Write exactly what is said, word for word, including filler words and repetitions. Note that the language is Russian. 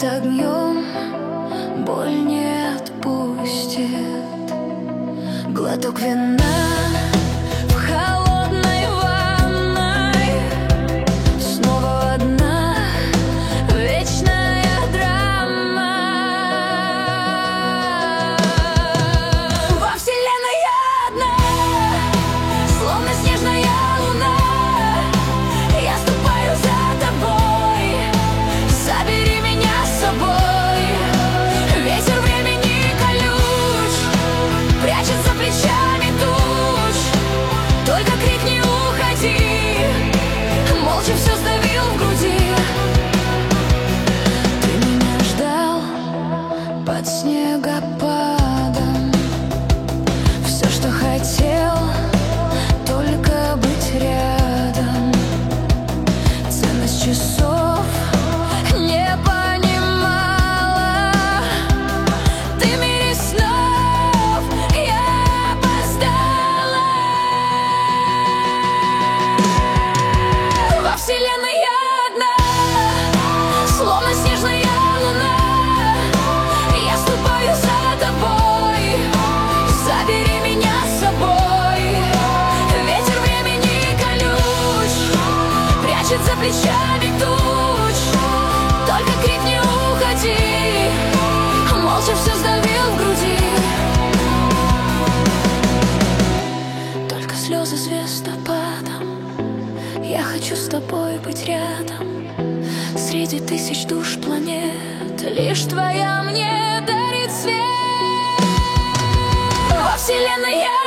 огнем, боль не отпустит. Глоток вина в холодной ванной, снова одна вечная драма. Во вселенной одна, словно снежная луна. Я ступаю за тобой, забери меня с собой. Ветер времени колюч прячет за плечами туч. Только крик не уходи, молча все сдавил в груди. Ты меня ждал под снегопадом, все, что хотел, только быть рядом. Ценность часов не понимала, ты в мире снов, я опоздала. Во вселенной одна, словно снежная луна. Я ступаю за тобой, забери меня с собой. Ветер времени колюч прячет за плечами туч. Только крик не уходи, молча все сдавил в груди. Только слезы звездопадом, я хочу с тобой быть рядом. Среди тысяч душ планет лишь твоя мне дарит свет. Во вселенной я